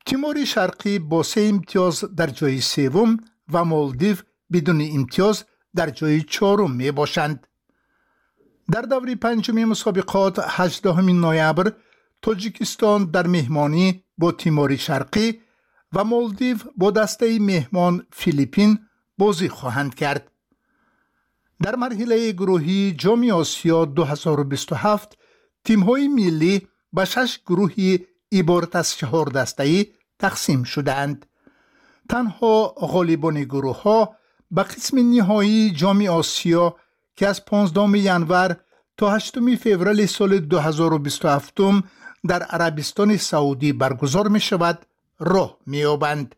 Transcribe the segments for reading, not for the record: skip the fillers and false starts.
تیمور شرقی با 3 امتیاز در جای سوم و مالدیو بدون امتیاز در جای 4 می باشند. در دوره پنجمی مسابقات 18 نوامبر تاجیکستان در مهمانی با تیمور شرقی و مالدیو با دسته مهمان فیلیپین بازی خواهند کرد. در مرحله گروهی جام آسیا 2027 تیم‌های ملی به 6 گروهی عبارت از 4 دسته‌ای تقسیم شدند. تنها غالبان گروه‌ها به قسم نهایی جام آسیا که از 15 ینور تا 8 فوریه سال 2027 در عربستان سعودی برگزار می شود راه می یابند.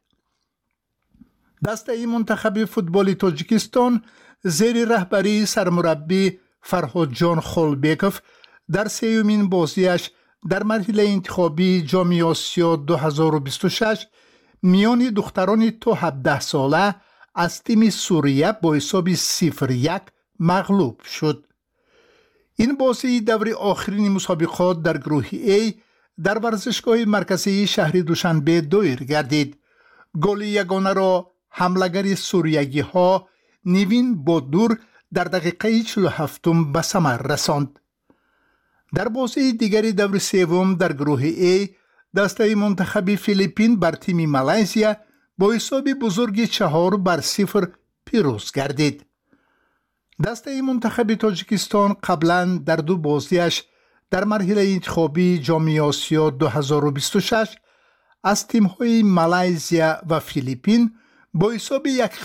دسته منتخب فوتبال تاجیکستان زیر رهبری سرمربی فرهاد جان خالبکوف در 3مین بازیش در مرحله انتخابی جام آسیا 2026 میان دختران تا 17 ساله از تیم سوریه با حساب 0-1 مغلوب شد. این بازی دور آخرین مسابقات در گروه A در ورزشگاه مرکزی شهر دوشنبه دایر گردید. گل یگانه را حملگر سوریگی ها نیوین بودور در دقیقه 47 به ثمر رساند. در بازی دیگری دور سوم در گروه A دسته منتخب فیلیپین بر تیم مالزیا با حساب بزرگ 4-0 پیروز گردید. دسته منتخب تاجیکستان قبلا در 2 بازیش در مرحله انتخابی جام آسیا 2026 از تیم‌های مالزیا و فیلیپین با حساب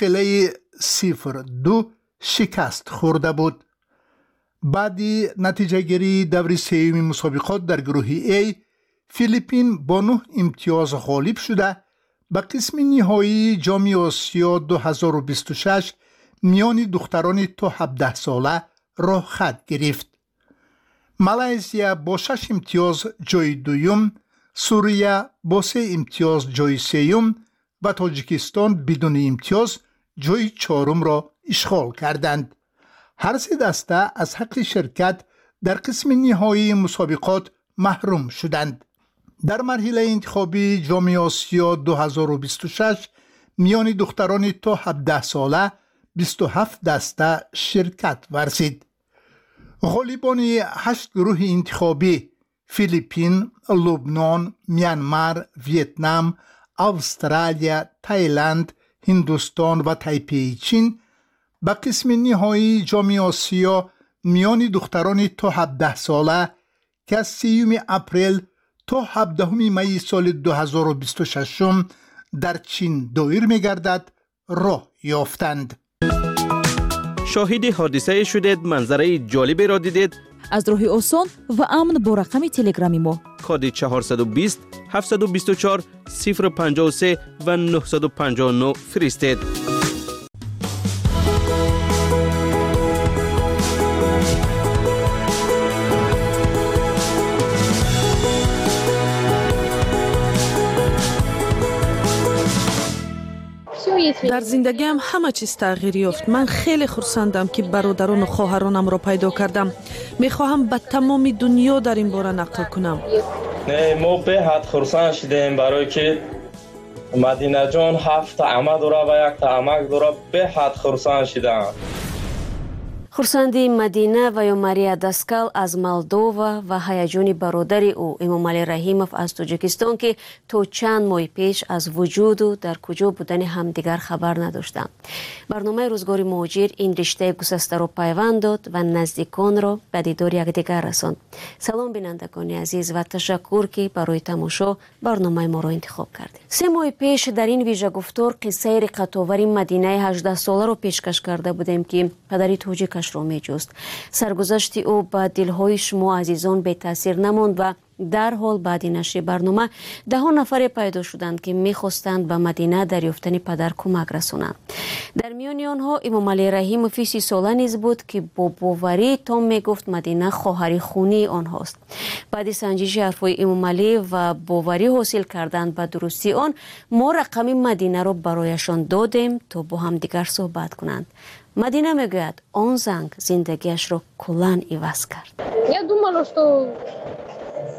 1-0 شکست خورده بود. بعدی نتیجه گیری دور سوم مسابقات در گروه A فیلیپین با 9 امتیاز غالب شده به قسم نهایی جام آسیا 2026 میان دختران تا 17 ساله راه خط گرفت. مالزیا با 6 امتیاز جای دوم، سوریه با 3 امتیاز جای سوم و تاجیکستان بدون امتیاز جای 4 را اشغال کردند. هر 3 دسته از حق شرکت در قسم نهایی مسابقات محروم شدند. در مرحله انتخابی جام آسیا 2026 میان دختران تا 17 ساله 27 دسته شرکت ورزید. غالبان 8 گروه انتخابی فیلیپین، لبنان، میانمار، ویتنام، استرالیا، تایلند، هندوستان و تایپی چین به قسم نهایی جام آسیا میان دختران تا 17 ساله که از 3 اپریل تا 17 می سال 2026 در چین دایر می گردد راه یافتند. شاهد حادثه شدید، منظره جالبی را دیدید؟ از راه آسان و امن با رقم تلگرامی ما کد 420 724 053 و 959 فرستید. در زندگیم همه چیز تغییر یافت. من خیلی خرسندم که برادران و خواهرانم را پیدا کردم. میخواهم به تمام دنیا در این باره نقل کنم. ما به حد خرسند شدیم برای که مدینه جان 7 عمه داره و 1 عمک داره. به حد خرسند شدم. خورسندی مدینه و یا ماریا داسکال از مالدووا و هیجان برادر او امامعلی رحیمов از تاجیکستان که تا چند ماه پیش از وجود و در کجا بودن همدیگر خبر نداشتند. برنامه روزگار مهاجر این رشته گسسته را پیوند داد و نزدیکان را به دیدار یکدیگر رساند. سلام بینندگان عزیز و تشکر که برای تماشا برنامه ما را انتخاب کردید. 3 ماه پیش در این ویژه گفتار قصه رقت‌آور مدینه 18 ساله را پیشکش کرده بودیم که پدری تاجیک رو می جست. سرگذشت او با دلهای شما عزیزان به تاثیر نماند و در حال بعد نشر برنامه 10 نفر پیدا شدند که می خواستند به مدینه در یافتن پدر کمک رسانند. در میان آنها امامعلی رحیمov 30 ساله نیز بود که با باوری تام می گفت مدینه خواهر خونی آنهاست. بعد سنجش حرفهای امامعلی و باوری حاصل کردن به درستی آن، ما رقم مدینه را برایشان دادیم تا با هم دیگر صحبت کنند. مدینه میگوید آن زنگ زندگیش را کلاً عوض کرد.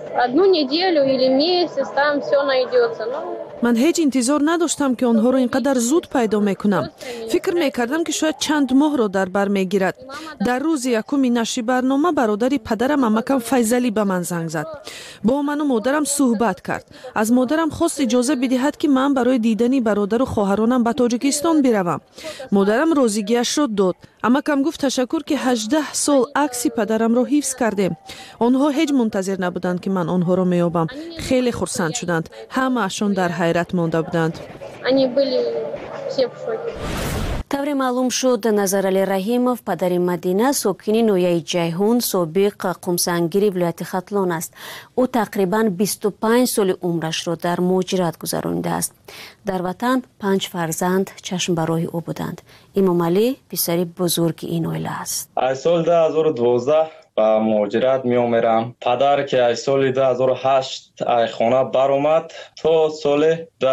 одну неделю или месяц, там все найдется. من هیچ انتظار نداشتم که آنها رو اینقدر زود پیدا میکنم. فکر میکردم که شاید چند ماه رو در بر میگیرد. در روز یکم نشر برنامه برادری پدرم عمکم فیضلی به من زنگ زد. با من و مادرم صحبت کرد. از مادرم خواست اجازه بدهد که من برای دیدن برادر و خواهرانم به تاجیکستان بروم. مادرم راضیگیش را داد. عمکم گفت تشکر که 18 سال عکس پدرم را حفظ کردیم. آنها هیچ منتظر نبودند که من آنها را میابم. خیلی خرسند شدند. همه اشون در حیرت مانده بودند. тавре маълум шуд Назарали Раҳимов падари Мадина сокини ноҳияи Ҷайҳун собиқ қумсангири вилояти Хатлон аст. ӯ тақрибан 25 соли умрашро дар муҳоҷират гузаронидааст. дар ватан 5 фарзанд чашмбароҳи ӯ буданд. Имомалӣ писари бузурги ин оила аст. аз соли 2012 ба муҳоҷират меомерам. Падар ки аз соли 2008 аз хона баромад, то соли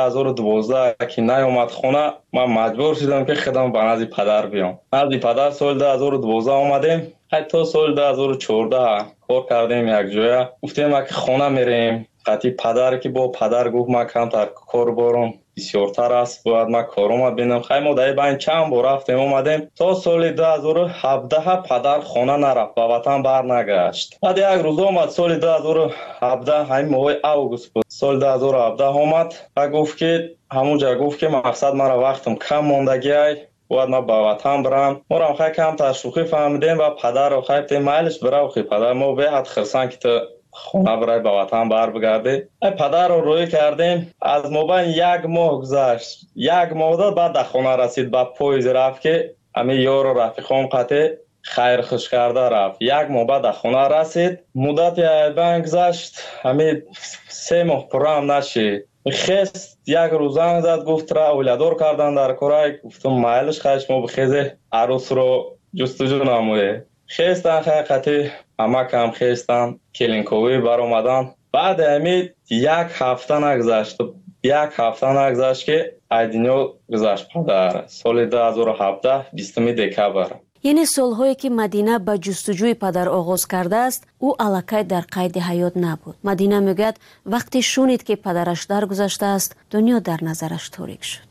2012 ки наомад хона, ман маҷбур шудам ки худам ба назди падар биём. назди падар соли 2012 омадем. то соли 2014 кор кардем якҷоя. гуфтем ки хона мерем. қати падар ки бо падар гуфт ман камтар кор борам бисёртар аст, бояд ман корома бинам. хай мо дар байн чанд бор рафтем омадем. то соли 2017 падар хона нарафт, ба ватан барнагашт. баъд як рӯз омад соли 2017, ҳамин моҳи август буд. соли 2017 омад ва гуфт ки ҳамунҷа гуфт ки мақсад мара вақтам кам мондагиай, бояд ман ба ватан барам. морам хай камтар шӯхӣ фаҳмидем ва падарро хай гуфтем майлиш бирав хи падар, мо беҳад хирсанд ки ту хона барай ба ватан барбигарди. падарро рӯӣ кардем. аз мобайн як моҳ гузашт. як моҳ дод, баъд дар хона расид, ба поиз рафт ки ҳамин ёру рафиқом қате хайрхуш карда рафт. як моҳ баъд дар хона расид. муддати айбан гузашт. ҳамин 3 моҳ пуррам нашид. хест як рӯз занг зад, гуфт ра оиладор кардан дар корай. гуфтам майлиш хай шумо бихезе арӯсро ҷустуҷӯ намоед. хестан хақиқати амакам хестан келинковӣ баромадан. баъди ҳамин як ҳафта нагузашт. як ҳафта нагузашт ки аз дунё гузашт падар. соли 2017 20 декабр. яъне солҳое ки Мадина ба ҷустуҷӯи падар оғоз кардааст, ӯ аллакай дар қайди ҳаёт набуд. Мадина мегӯяд вақте шунид ки падараш даргузаштааст, дунё дар назараш торик шуд.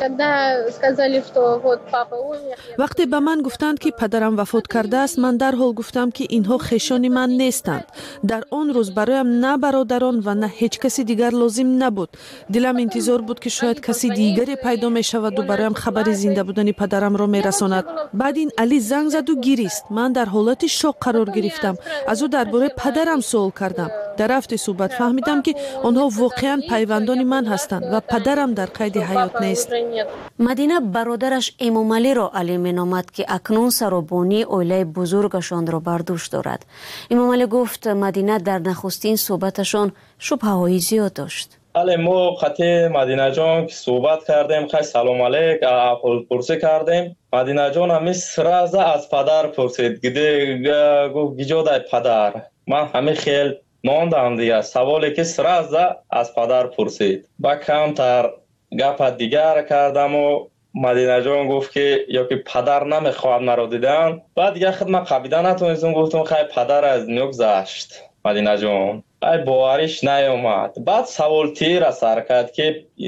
вақте ба ман гуфтанд ки падарам вафот кардааст, ман дарҳол гуфтам ки инҳо хешони ман нестанд. дар он рӯз бароям на бародарон ва на ҳеҷ каси дигар лозим набуд. дилам интизор буд ки шояд каси дигаре пайдо мешаваду бароям хабари зинда будани падарамро мерасонад. баъд ин Али занг заду гирист. ман дар ҳолати шок қарор гирифтам. аз ӯ дар бораи падарам суол кардам. дар рафти суҳбат фаҳмидам ки онҳо воқеан пайвандони ман ҳастанд ва падарам дар қайди ҳаёт нест. Мадина бародараш Эмомалиро Али меномад ки акнун саробонии оилаи бузургашонро бар дӯш дорад. Эмомалӣ гуфт Мадина дар нахустин суҳбаташон шубҳаҳои зиёд дошт. але мо қати Мадинаҷон ки суҳбат кардем, хай салом алейк аҳволпурсӣ кардем. Мадинаҷон ҳамин сраза аз падар пурсид. гуфт гиҷодай падар. ман ҳамин хел мондам дига. саволе ки сраза аз падар пурсид. ба камтар гапа дигар кардаму Мадинаҷон гуфт ки ё ки падар намехоҳад маро дидан. баъд дига худма қабида натонистам, гуфтам хай падар аз дунё гузашт. Мадинаҷон ай бовариш наёмад. баъд саволтир сар кард ки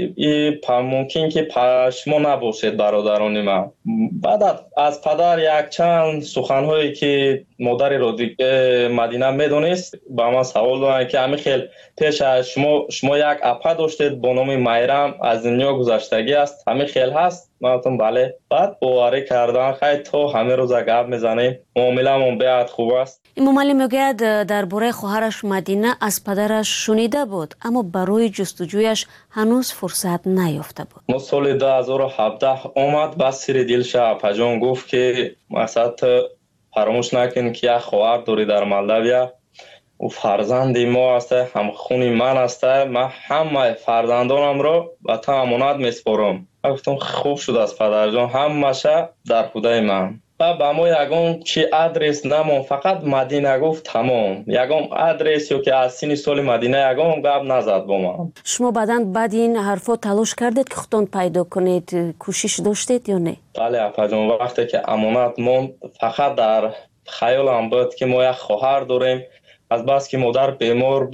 мумкин ки шумо набошед бародарони ман. баъд аз падар якчанд суханҳое ки модари Мадина медонист ба ман савол доданд ки ҳамин хел пеш аз шумо як апа доштед бо номи Майрам, аз дунё гузаштагӣ аст, ҳамин хел ҳаст? ман гуфтам бале. баъд боварӣ кардан хай то ҳамин рӯза гап мезанем, муомиламон беҳад хуб аст. Имомалӣ мегӯяд дар бораи хоҳараш Мадина аз падараш шунида буд, аммо барои ҷустуҷӯяш ҳанӯз фурсат наёфта буд. мо соли 2017 омад, ба сири дилша апаҷон гуфт ки масад ту фаромӯш накун ки як хоҳар дорӣ дар Молдавия. ӯ фарзанди мо аст, ҳамхуни ман аст. ман ҳамаи фарзандонамро ба ту амонат меспорам. ман гуфтам хуб шудааст падарҷон, ҳамаша дар ҳудаи ман. ба мо ягон чи адрес намон, фақат Мадина гуфт тамом. ягон адрес ё ки аз сини соли Мадина ягон гап назад бо ман. шумо баъдан баъди ин ҳарфо талош кардед ки худтон пайдо кунед, кӯшиш доштед ё не? бале апаҷон, вақте ки амонат монд, фақат дар хаёлам буд ки мо як хоҳар дорем. азбаски модар бемор буд,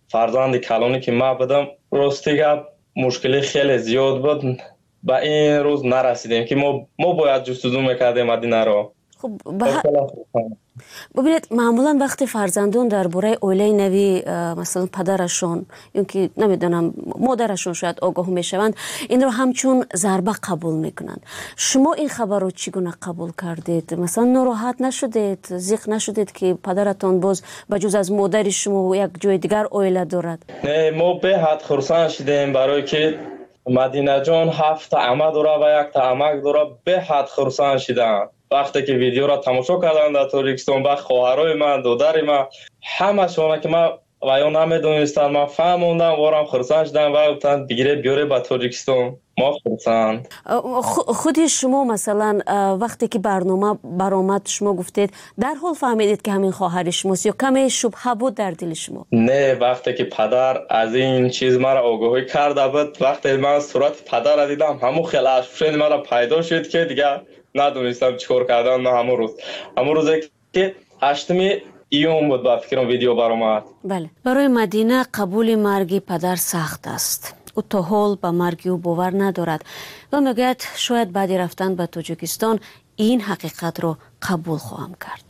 فرزند کلانی که ما بودم راستی گپ مشکلی خیلی زیاد بود. با این روز نرسیدیم که ما باید جستجو میکردیم مدینه رو. خب ببینید معمولا وقتی فرزندان درباره اویله نوی مثلا پدرشون یا که نمیدونم مادرشون شاید آگاه میشوند این رو همچون ضربه قبول میکنند. شما این خبر رو چگونه قبول کردید؟ مثلا ناراحت نشدید؟ ضیق نشدید که پدرتون باز بجز از مادر شما یک جای دیگر اویله دارد؟ نه ما به حد خرسند شدیم برای که مدینه جان 7 عمه داره و 1 عمک داره. به حد خرسند شدم وقتی که ویدیو را تماشا کردم در تاجیکستان با خواهرای من دادر من همه شما که من و یا نمیدونستم من فهموندم وارم خرسند شدم و گفتن بگیره بیاره به تاجیکستان. ما خرسند. خودی شما مثلا وقتی که برنامه برآمد شما گفتید در حال فهمیدید که همین خواهر شماست یا کمی شبهه بود در دل شما؟ نه وقتی که پدر از این چیز مرا آگاهی کرده بود وقتی من صورت پدر را دیدم همون خیلی اشفشن مرا پیدا شد که دیگه ندونستم چیکار کردم. نه همون روزی که 8 ایون بود با فکرم ویدیو برآمد. بله برای مدینه قبول مرگ پدر سخت است. او تا حال به مرگ او باور ندارد و میگوید شاید بعد رفتن به تاجیکستان این حقیقت رو قبول خواهم کرد.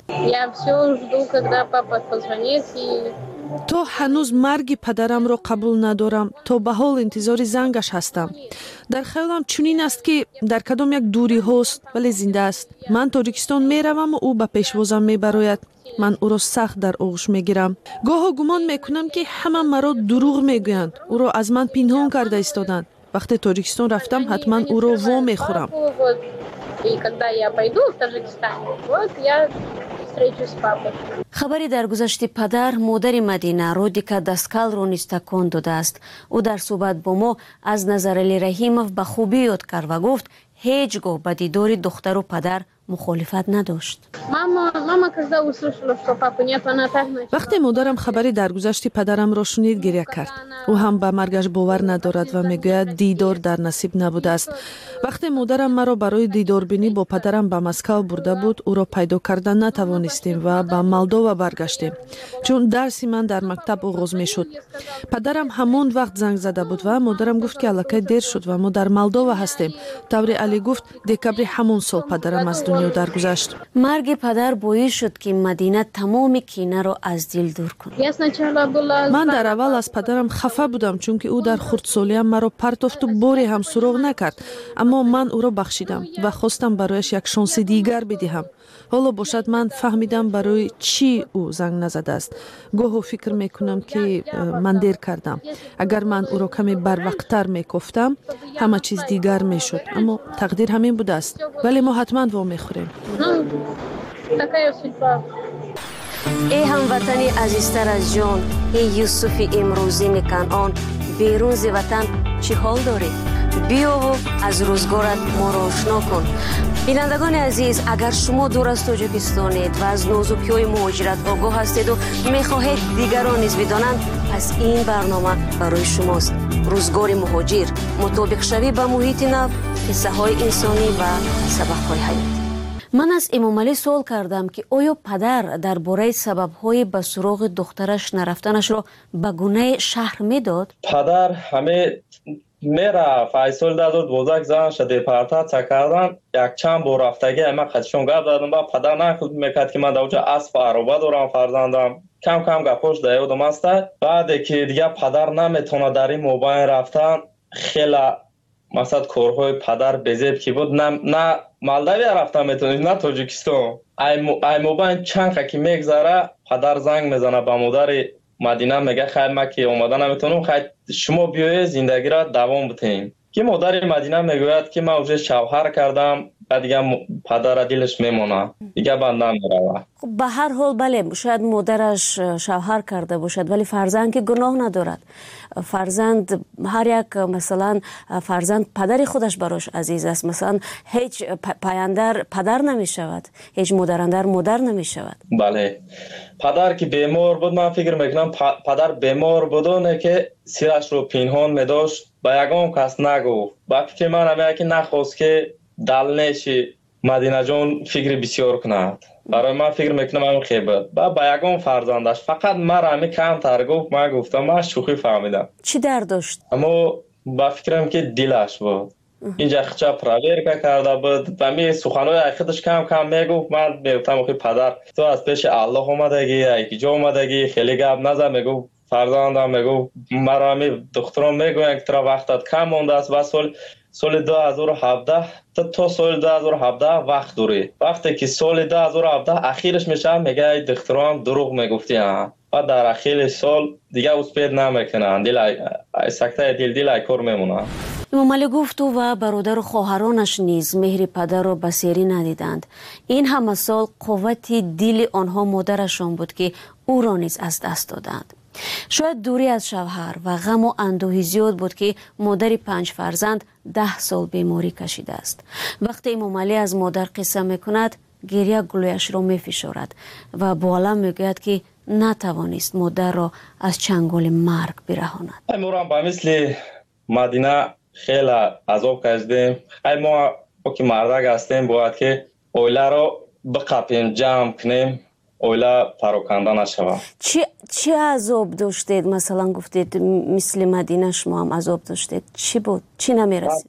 تو هنوز مرگ پدرم رو قبول ندارم. تا به حال انتظار زنگش هستم. در خیالم چنین است که در کدام یک دوری هست ولی زنده است. من تاجیکستان میروم و او به پیشوازم میبراید. من او را سخت در آغوش میگیرم. گاه گمان میکنم که همه مرا دروغ میگویند. او را از من پنهان کرده ایستادند. وقتی تاجیکستان رفتم حتما او را وا میخورم. خبری در گذشت پدر مادر مدینه رودیکا داسکال رو نیز تکان داده است. او در صحبت با ما از نظرعلی رحیمов به خوبی یاد کرد و گفت هیچگاه به دیدار دختر و پدر مخالفت نداشت. وقتی مادرم خبری در گذشت پدرم را شنید گریه کرد. او هم به مرگش باور ندارد و میگوید دیدار در نصیب نبوده است. وقتی مادرم مرا برای دیدار بینی با پدرم به مسکو برده بود او را پیدا کردن نتوانستیم و به مالدووا برگشتیم چون درسی من در مکتب آغاز میشد. پدرم همان وقت زنگ زده بود و مادرم گفت که الکی دیر شد و ما در مالدووا هستیم. طوری علی گفت دکبر همون سال پدرم از دنیا درگذشت. مرگ پدر باعث شد که مدینه تمام کینه را از دل دور کند. من در اول از پدرم خفه بودم چون که او در خردسالیم مرا پرتافت و باری هم سراغ نکرد. اما من او را بخشیدم و خواستم برایش یک شانس دیگر بدهم. حالا باشد من فهمیدم برای چی او زنگ نزده است. گاهی فکر میکنم که من دیر کردم. اگر من او را کمی بروقتر میگفتم همه چیز دیگر میشد. اما تقدیر همین بوده است. ولی ما حتما وا میخوریم. ای هموطنی عزیزتر از جان، ای یوسف امروزین کنعان، بیرون ز وطن چی حال داری؟ بیا و از روزگارت ما را آشنا کن. بینندگان عزیز، اگر شما دور از تاجیکستانید و از نازکی‌های مهاجرت آگاه هستید و میخواهید دیگران نیز بدانند، پس این برنامه برای شماست. روزگار مهاجر، مطابق شوی به محیط نو، قصه های انسانی و سبق های حیاتی. من از امام علی سوال کردم که آیا پدر درباره سبب‌های به سراغ دخترش نرفتنش را به گونه شهر میداد؟ پدر همه میره فیصل داد بزرگ زنش دیپارتات کردن یک چند بار رفتگی من خودشون گپ دادم با پدر نخود میکرد که من در اونجا اسب عربه دارم فرزندم کم کم گپاش دیادم است. بعد که دیگه پدر نمیتونه در این موبایل رفتن خیلی مثلا کارهای پدر بزیب که بود نه مالداوی رفتن میتونید نه تاجیکستان. ای موبایل چند که میگذره پدر زنگ میزنه به مادر مدینه میگه خیر ما که اومدن نمیتونم خیر شما بیایید زندگی را دوام بدیم. که مادر مدینه میگوید که من اونجا شوهر کردم و دیگه پدر دلش میمونه دیگه بنده میروه. خب به هر حال بله شاید مادرش شوهر کرده باشد ولی فرزند که گناه ندارد. فرزند هر یک مثلا فرزند پدر خودش براش عزیز است. مثلا هیچ پایندر پدر نمی شود، هیچ مادراندر مادر نمی شود. بله پدر که بیمار بود من فکر میکنم پدر بیمار بودونه که سیرش رو پنهان میداشت با یگان کس نگفت. با فکر من همه که نخواست که دل نشی مدینه جان فکر بسیار کند. برای من فکر میکنم همین خیبت با یکم فرزندش فقط مرا همین کم تر گفت. من گفتم من شوخی فهمیدم. چی درد داشت؟ اما با فکرم که دلش بود اینجا خچا پراورکا کرده بود و می سخنهای خودش کم کم میگفت. من میگفتم که پدر تو از پیش الله اومدگی یکی جا اومدگی خیلی گپ نزن. میگفت فرزندم میگفت مرا می دخترم میگوین که ترا وقتت کم مونده است و سال 2017 تا سال 2017 وقت داری. وقتی که سال 2017 اخیرش میشه میگه ای دخترم دروغ میگفتی ها و در اخیر سال دیگه اسپید نمیکنن. دل سکته دل کار میمونه. امام علی گفت او و برادر و خواهرانش نیز مهر پدر را بسیاری ندیدند. این همه سال قوت دل آنها مادرشان بود که او را نیز از دست دادند. شاید دوری از شوهر و غم و اندوهی زیاد بود که مادر 5 فرزند 10 سال بیماری کشیده است. وقتی امام علی از مادر قصه میکند گریه گلویش را میفشارد و با علم میگوید که نتوانست مادر را از چنگال مرگ برهاند. ما با مثل مدینه خیلی عذاب کشیدیم. خیلی ما که مردک هستیم باید که اوله را بقپیم جمع کنیم اوله پراکنده نشود. چی عذاب داشتید؟ مثلا گفتید مثل مدینه شما هم عذاب داشتید. چی بود؟ چی نمیرسید؟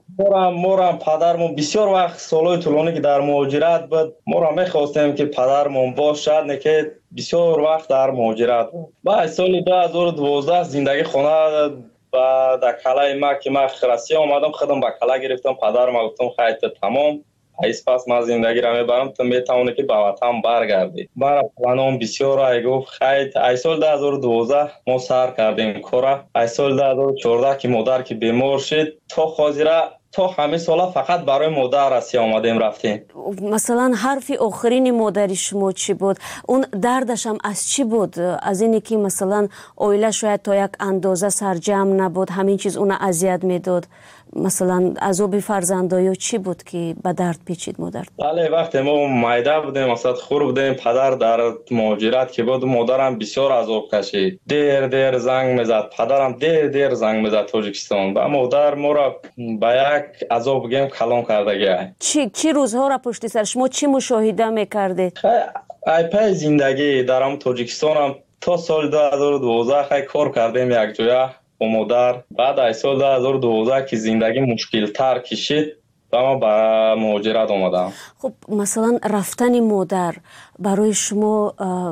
مورم پدرمون بسیار وقت سالهای طولانی که در مهاجرت بود مورم میخواستیم که پدرمون باشد نه که بسیار وقت در مهاجرت بود. بعد سال 2012 زندگی خونه و در کلای ما که من خرسی آمدم خودم با کلا گرفتم. پدرم گفتم خیلی تمام ایس پس من زندگی را میبرم تو میتونه که به وطن برگردی. برای پلانم بسیار ای گفت خیلی ای سال 2012 ما سر کردیم کارا. ای سال 2014 که مادر که بیمار شد تا خاطره تا همه سالا فقط برای مادر رسی آمدیم رفتیم. مثلا حرف آخرین مادر شما چی بود؟ اون دردش هم از چی بود؟ از اینی که مثلا اویله شاید تا یک اندازه سرجم نبود همین چیز اون اذیت میداد؟ مثلا عذاب فرزندایی چی بود که به درد پیچید مادر؟ بله وقتی ما مایده بودیم مثلا خور بودیم پدر در مهاجرت که بود مادرم بسیار عذاب کشید. دیر زنگ میزد. پدرم دیر زنگ میزد تاجیکستان و مادر ما را به یک عذاب گیم کلام کرده. چی روزها را پشت سر شما چی مشاهده میکردید؟ ای پای زندگی در تاجیکستان هم تا سال 2012 خیلی کار کردیم یک جایه با مادر. بعد از سال 2012 که زندگی مشکل تر کشید و ما به مهاجرت آمدم. خب مثلا رفتن مادر برای شما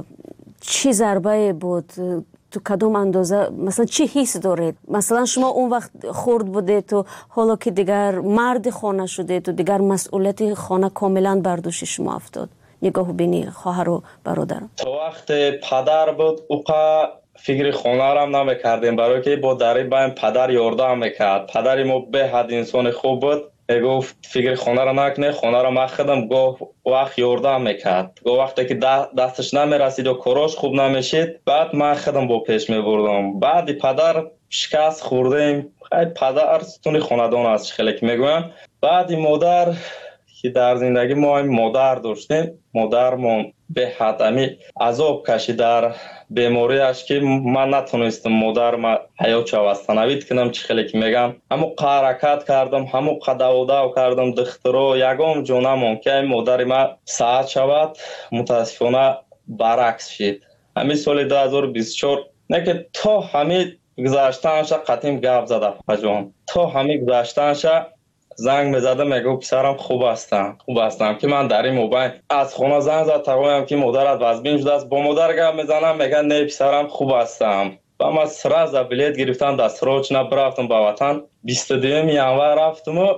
چی ضربه بود؟ تو کدوم اندازه مثلا چی حس دارید؟ مثلا شما اون وقت خرد بودید تو حالا که دیگر مرد خانه شده تو دیگر مسئولیت خانه کاملا بر دوش شما افتاد. نگاه بینی خواهر و برادر. تو وقت پدر بود اوقا فکر خانه را هم نمیکردیم برای که با دری بایم پدر یاردم میکرد. پدری ما به حد انسان خوب بود. گفت فکر خانه را نکنه خانه را من خودم گفت وقت یاردم میکرد. گفت وقتی که دستش نمیرسید و کاراش خوب نمیشید بعد من خودم با پیش میبردم. بعد پدر شکست خوردیم. خیلی پدر ستون خاندان است خیلی که میگویم. بعد مادر که در زندگی ما مادر داشتیم مادرمون به حد عذاب کشید در بیماریش که من نتونستم مادر ما حیات عوض کنم. چی خیلی که میگم همو حرکت کردم همو قداودا کردم دخترو یگام جونم که مادر ما ساعت شود متاسفانه برعکس شد. همین سال 2024 نه که تا همین گذاشتنش قطعیم گپ زده پجان تا همین گذاشتنش زنگ میزدم میگو پسرم خوب هستم که من در این موبایل از خونه زنگ زد تقویم که مادرت وزبین شده است با مادر گپ میزنم میگن نه پسرم خوب هستم. و من سراز بلیت گرفتم دستروچ نبرفتم به وطن 22 ینور رفتم و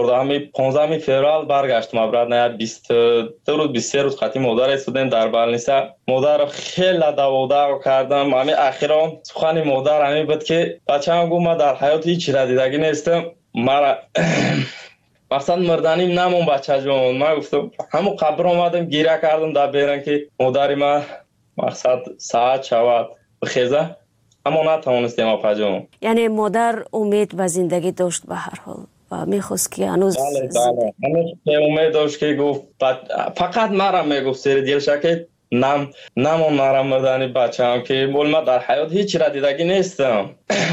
15 فوریه برگشتم ابرد نه 22 روز 23 روز خاطی مادر استودیم در بالنیسا. مادر خیلی دعوا کردم. همین اخیرا سخن مادر همین بود که بچه‌ام گفت ما در حیات هیچ را دیدگی نیستم مرا مقصد مردنیم نمون بچه جون. من گفتم همون قبر آمدم گیره کردم در بیرن که مادری من مقصد ساعت شود بخیزه اما نتوانستیم اپا جون. یعنی مادر امید و زندگی داشت به هر حال و میخواست که هنوز بله امید داشت که گفت فقط مرم میگفت سری دیلشه که نمون مرم مردنی بچه هم که بول من در حیات هیچ را دیدگی نیستم.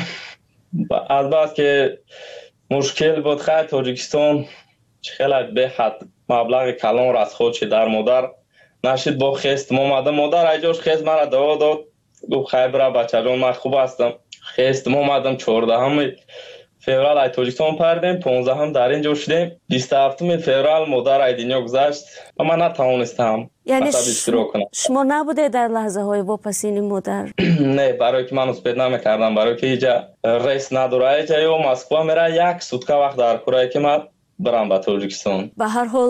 از بعد که مشکل بود خیلی تاجیکستان خیلی به حد مبلغ کلان را از خودش در مادر نشید با خستم اومدم. مادر ایجاش خست مرا دوا داد، گفت خیر برا بچه جان من خوب هستم. خستم اومدم 14 فеврал ай Тоҷикистон пардем, 15 дар инҷо шудем. 27 феврал модар ай дунё гузашт ва ман натавонистам масаб иштирок кунам. шумо набуде дар лаҳзаҳои вопасини модар? Не, барое ки ман успед намекардам, барое ки иҷа рейс надора, иҷа ё Москва мера 1 сутка вақт дар курае ки ман барам ба Тоҷикистон. ба ҳар ҳол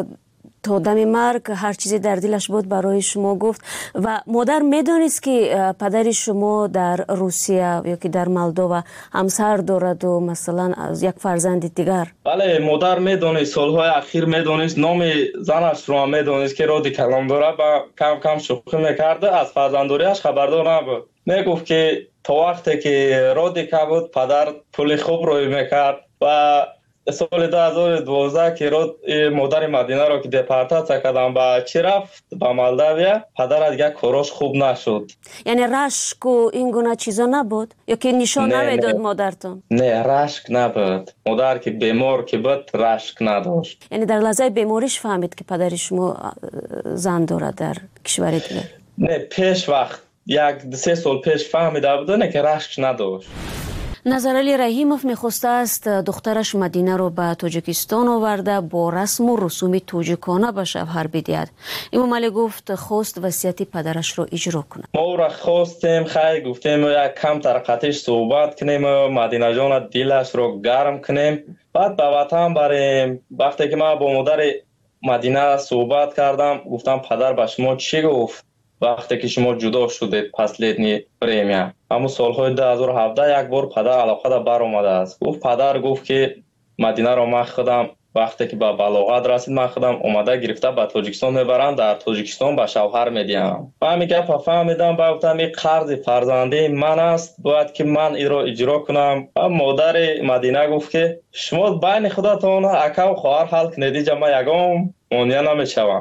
то дами марг ҳар чизе дар дилаш буд барои шумо гуфт. ва модар медонист ки падари шумо дар Русия ё ки дар Молдова ҳамсар дораду масалан як фарзанди дигар? бале, модар медонист, солҳои ахир медонист, номи занашро медонист ки роди калом дора. ба кам кам шӯхӣ мекарда, аз фарзанддориаш хабардор набуд. мегуфт ки то вақте ки роди кабуд падар пули хуб рӯй мекард. ва соли 2012 ки модари Мадинаро ки депортация кардам ба чӣ рафт ба Молдавия, падараш дигар корош хуб нашуд. яъне рашку ин гуна чизо набуд ё ки нишон намедод модартон? Не, рашк набуд. модар ки бемор ки буд, рашк надошт. яъне дар лаҳзаи бемориш фаҳмид ки падари шумо зан дорад дар кишвари дигар? не, пеш вақт 1-3 сол пеш фаҳмида буд, не ки рашк надошт. Назарали Раҳимов мехостааст духтараш Мадинаро ба Тоҷикистон оварда бо расму русуми тоҷикона ба шавҳар бидиҳад. Эмомалӣ гуфт хост васияти падарашро иҷро кунад. мо ӯро хостем, хай гуфтем як камтар қатиш суҳбат кунем, Мадинаҷона дилашро гарм кунем, баъд ба ватан барем. вақте ки ман бо модари Мадина суҳбат кардам, гуфтам падар ба шумо чӣ гуфт вақте ки шумо ҷудо шудед последни время? ҳамун солҳои 2017 як бор падар алоқада баромадааст. падар гуфт ки Мадинаро ман худам вақте ки ба балоғат расид, ман худам омада гирифта ба Тоҷикистон мебарам, дар Тоҷикистон ба шавҳар медиҳам. ман ҳамин гапа фаҳмидам, ба гуфтам ин қарзи фарзандии ман аст, бояд ки ман инро иҷро кунам. модари Мадина гуфт ки шумо байни худатон акаву хоҳар ҳал кунед, иҷа ман ягон монеа намешавам.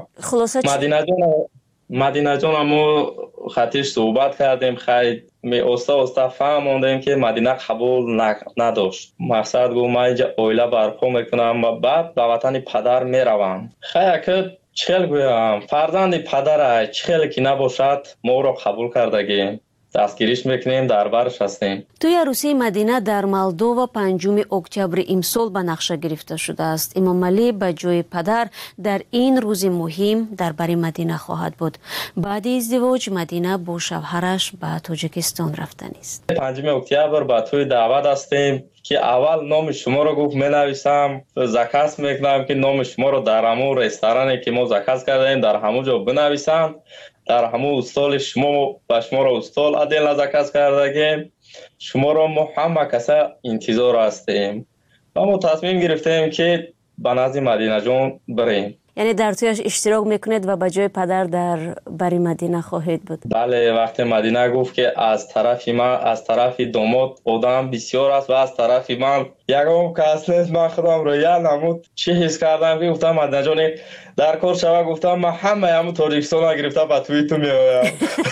Мадинаҷона мо хатиш суҳбат кардем, хай оста оста фаҳмондем ки Мадина қабул надошт. мақсад гуфт ман иҷа оила барпо мекунам ва баъд ба ватани падар меравам. хай ака чихел гӯям, фарзанди падарай чихеле ки набошад моро қабул кардагем, дастгириш мекунем, дар барш ҳастем. тӯи арӯсии Мадина дар Молдова 5 октябри имсол ба нақша гирифта шудааст. Эмомалӣ ба ҷои падар дар ин рӯзи муҳим дар бари Мадина хоҳад буд. баъди издивоҷ Мадина бо шавҳараш ба Тоҷикистон рафтанист. 5 октябр ба тӯи даъват ҳастем ки аввал номи шуморо гуфт менависам, заказ мекунам ки номи шуморо дар ҳамун ресторане ки мо заказ кардаем дар ҳамун ҷо бинависам. дар ҳамун устоли шумо ба шуморо устол адела заказ кардагем. шуморо мо ҳама каса интизор ҳастем. ва мо тасмим гирифтем ки ба назди Мадинаҷон бирем. яъне дар тӯяш иштирок мекунед ва ба ҷои падар дар бари Мадина хоҳед буд? бале, вақте Мадина гуфт ки аз тарафи ман, аз тарафи домод одам бисёр аст ва аз тарафи ман ягон кас нест, ман худам роя намуд чӣ ҳис кардам ки гуфтам Мадинаҷон дар кор шава, гуфтам ман ҳамаи ҳамун Тоҷикистонро гирифта ба тӯи ту меоям.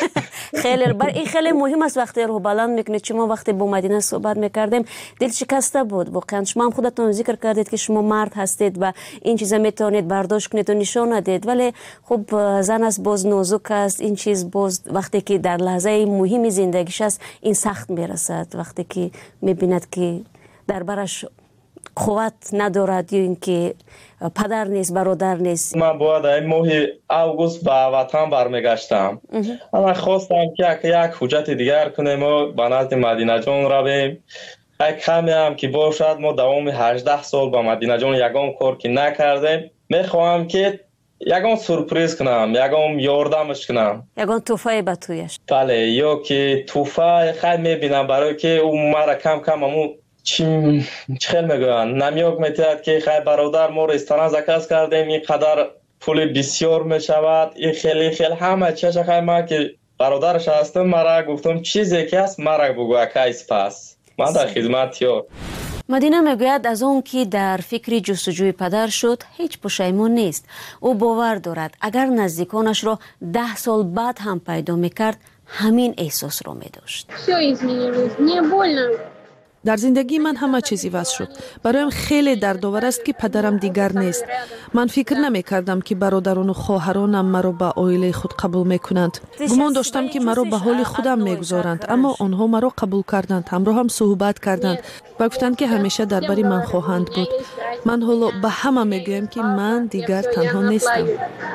این خیلی مهم است وقتی روح بلند میکنید. شما وقتی با مدینه صحبت میکردیم دل شکسته بود واقعا. شما هم خودتون ذکر کردید که شما مرد هستید و این چیزا میتونید برداشت کنید و نشان ندید، ولی خب زن است، باز نازک است. این چیز باز وقتی که در لحظه مهمی زندگیش است این سخت میرسد، وقتی که میبیند که در برش قوت ندارد یا اینکه پدر نیست، برادر نیست. من باید این ماه اوگوست به وطن برمیگشتم. من خواستم که یک حجت دیگر کنیم و به نزد مدینه جان رویم. کمی هم که باشد ما دوام 18 سال با مدینه جان یگان کار که نکردیم. میخواهم که یگان سورپریز کنم، یگان یاردمش کنم، یگان توفای به تویش. بله، یا که توفای خیلی میبینم برای که اون مرا کم کم همون چخیل میگوین نمیوک میتید که خیلی برادر ما رستوران زکاز کردیم اینقدر پول بسیار میشود، این خیلی همه چیز خیلی ما که برادرش هستم مرا گفتم چیزی که هست مرا بگو اکایس پس من در خدمت یار. مدینه میگوید از اون که در فکر جستجوی پدر شد هیچ پشیمون نیست. او باور دارد اگر نزدیکانش را 10 سال بعد هم پیدا میکرد همین احساس را میداشت. Все изменилось, мне больно. در زندگی من همه چیزی وضع شد. برایم خیلی دردآور است که پدرم دیگر نیست. من فکر نمی کردم که برادران و خواهرانم مرا به عائله خود قبول می کنند. گمان داشتم که مرا به حال خودم می گذارند، اما آنها مرا قبول کردند. همراه هم صحبت کردند و گفتند که همیشه درباره من خواهند بود. من حالا به همه می گویم که من دیگر تنها نیستم.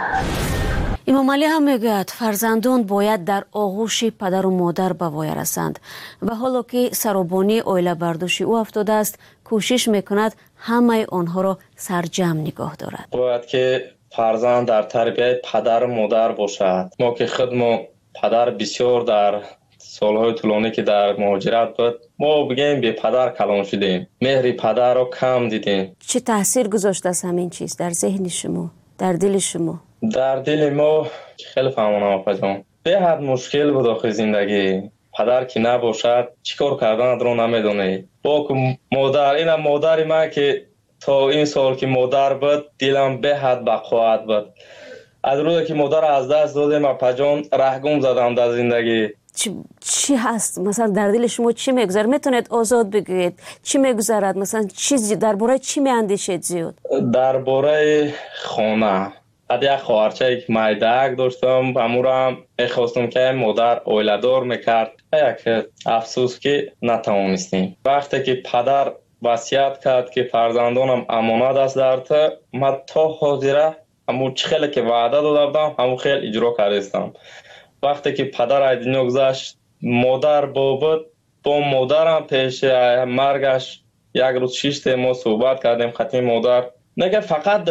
امام علی هم میگوید فرزندان باید در آغوش پدر و مادر به وای رسند و حالا که سرابانی عائله برداشت او افتاده است، کوشش میکند همه آنها را سرجم نگاه دارد. باید که فرزند در تربیت پدر و مادر باشد. ما که خودمون پدر بسیار در سالهای طولانی که در مهاجرت بود، ما بگیم به پدر کلان شدیم، مهر پدر رو کم دیدیم. چه تاثیر گذاشته است همین چیز در ذهن شما، در دل شما؟ در دل ما خیلی فهمانم آقا جان، به حد مشکل بود آخه زندگی. پدر که نباشد چیکار کردن رو نمیدونه. با مادر، این مادر من که تا این سال که مادر بود دلم به حد بقوت بود. از روزی که مادر از دست دادم آقا جان رهگم زدم در زندگی. چی هست مثلا در دل شما چی میگذره؟ میتونید آزاد بگویید چی میگذرد؟ مثلا چیزی درباره چی میاندیشید زیاد؟ درباره خانه. از یک خواهرچه که مایدک داشتم، امورم میخواستم که مادر عائله‌دار میکرد. یک افسوس که نتوانستیم. وقتی که پدر وصیت کرد که فرزندانم امانت است در تو، من تا حاضره همون خیلی که وعده دادم همون خیلی اجرا کردم. وقتی که پدر از دنیا گذشت، مادر بود، با مادرم پیش مرگش یک روز 6 ما صحبت کردیم. خطی مادر نگه فقط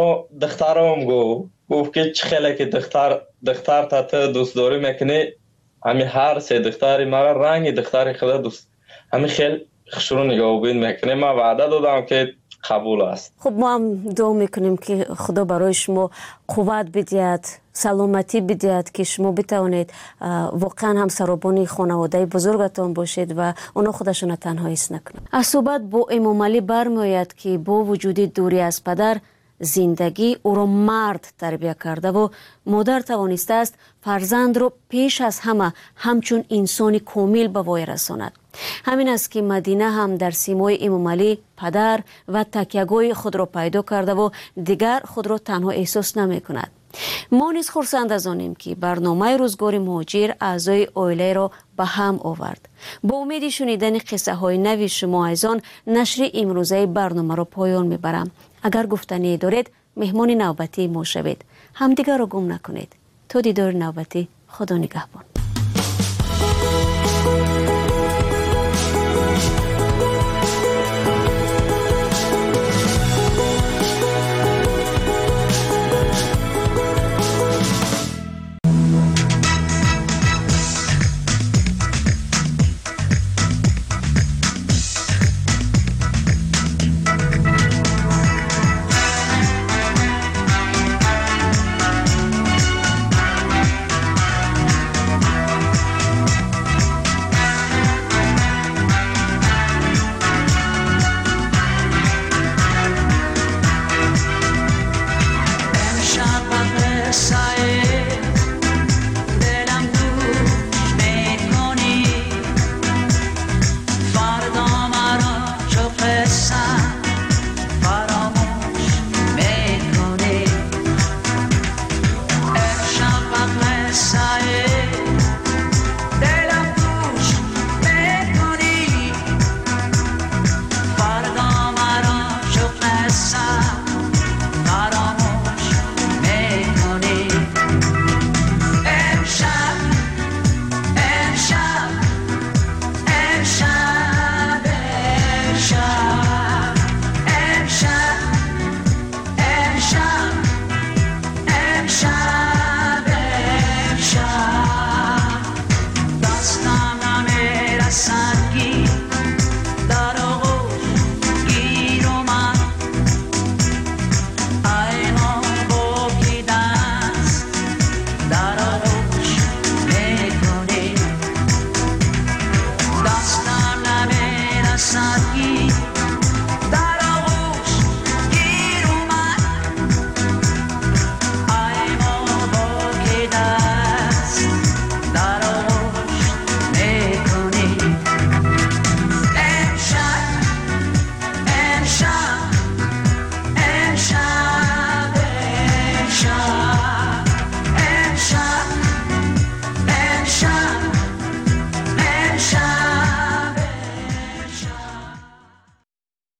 دخترام گفت که چه خیلی که دختر تا تو دوست داری میکنی، همین هر سه دختری مرا رنگ دختری خدا دوست، همین خیلی خشرو نگاه بین میکنه. من وعده دادم که قبول است. خب ما هم دعا میکنیم که خدا برای شما قوت بدهد، سلامتی بدهد که شما بتوانید واقعا هم سرابانی خانواده بزرگتان باشید و اونا خودشون تنها حس نکنند. از صحبت با امام علی برمیآید که با وجود دوری از پدر، زندگی او را مرد تربیت کرده و مادر توانسته است فرزند را پیش از همه همچون انسانی کامل به وای رساند. همین است که مدینه هم در سیمای امام علی پدر و تکیه‌گاه خود را پیدا کرده و دیگر خود را تنها احساس نمی کند. ما نیز خرسند از آنیم که برنامه روزگار مهاجر اعضای عائله را به هم آورد. با امید شنیدن قصه های نوی شما از آن نشر امروزه برنامه را پایان میبرم. اگر گفتنی دارید مهمان نوبتی ما شوید. همدیگر را گم نکنید. تا دیدار نوبتی، خدا نگهبان.